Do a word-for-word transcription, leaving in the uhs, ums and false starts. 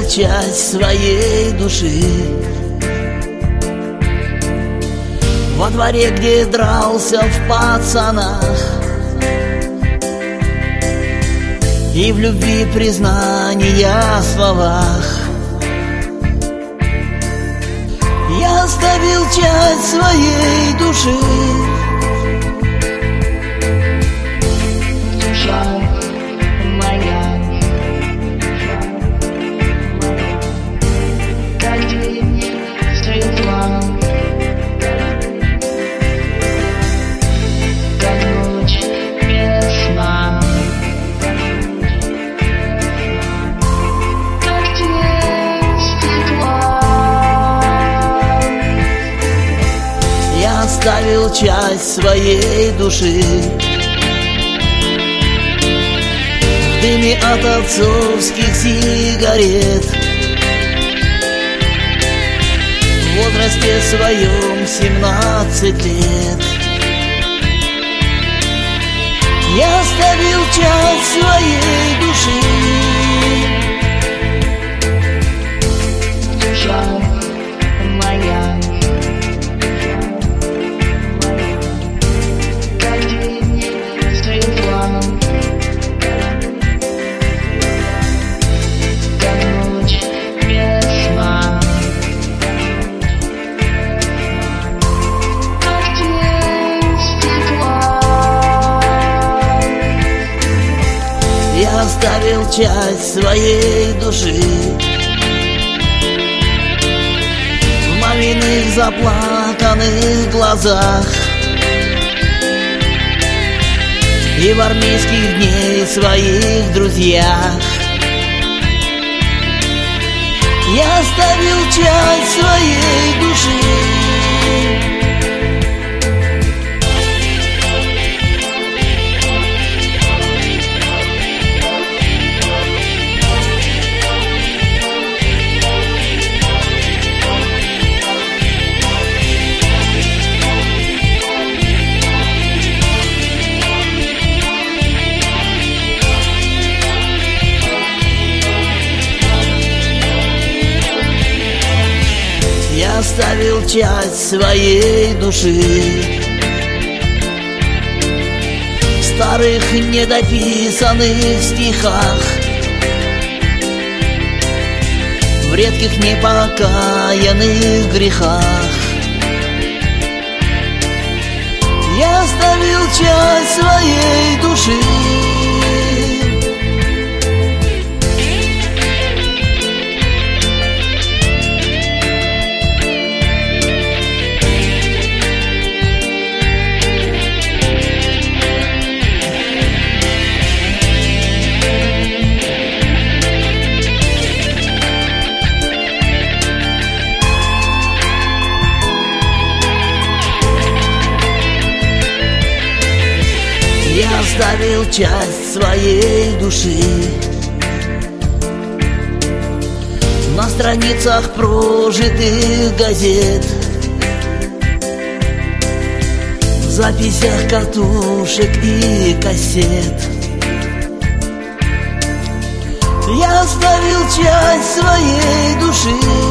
часть своей души. Во дворе, где дрался в пацанах, и в любви признания словах, я оставил часть своей души. Душа моя, как день светла, как ночь без сна, как тень стекла. Я оставил часть своей души в дыме от отцовских сигарет. В возрасте своем семнадцать лет я оставил часть своей души. Душа моя, как день светла, как ночь без сна, как тень стекла. Я оставил часть своей души в маминых заплаканных глазах и в армейских дней своих друзьях. Я оставил часть своей души. Я оставил часть своей души в старых недописанных стихах, в редких непокаянных грехах. Я оставил часть своей души. Я оставил часть своей души на страницах прожитых газет, в записях катушек и кассет. Я оставил часть своей души.